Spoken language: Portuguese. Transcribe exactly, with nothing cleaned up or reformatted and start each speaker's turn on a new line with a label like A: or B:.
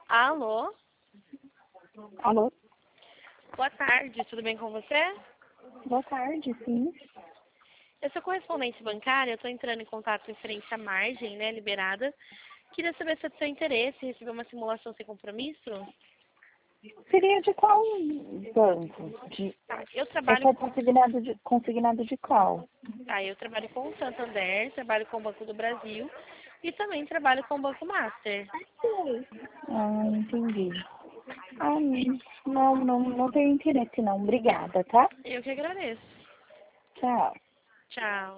A: Alô?
B: Alô?
A: Boa tarde, tudo bem com você?
B: Boa tarde, sim.
A: Eu sou correspondente bancária, eu estou entrando em contato referente à margem, né, liberada. Queria saber se é do seu interesse receber uma simulação sem compromisso.
B: Seria de qual banco? De...
A: Tá, eu
B: Esse
A: trabalho
B: é
A: com,
B: consignado de, consignado de qual?
A: tá, eu trabalho com o Santander, trabalho com o Banco do Brasil e também trabalho com o Banco Master.
B: Ah, entendi. Ah, não, não, não tenho interesse não. Obrigada, tá?
A: Eu que agradeço.
B: Tchau.
A: Tchau.